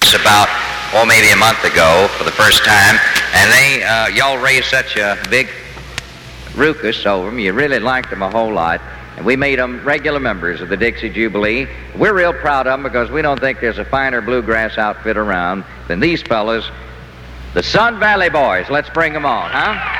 us about, maybe a month ago for the first time, and y'all raised such a big ruckus over them. You really liked them a whole lot, and we made them regular members of the Dixie Jubilee. We're real proud of them because we don't think there's a finer bluegrass outfit around than these fellas, the Sun Valley Boys. Let's bring them on, huh?